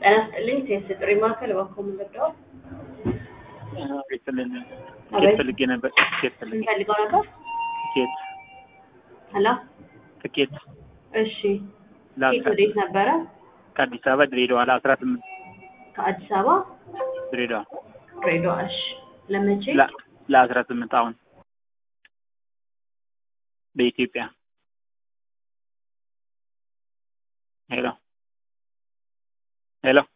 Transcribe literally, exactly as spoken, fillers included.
ጠናስጥልኝ ሴት ማከለ ወኮም እንደው አቤትልን ኬት ፈልጌ ነበር ኬት ፈልጌ ፈልገው ነበር ኬት ሄሎ ኬት እሺ ኬት ወዴት ነበረ ከአዲስ አበባ ድሬዳዋ ለአስራ ስምንት ከአዲስ አበባ ድሬዳዋ ድሬዳዋ እሺ ለመቼ ለአስራ ስምንት አሁን በኢትዮጵያ ሄሎ ሄሎ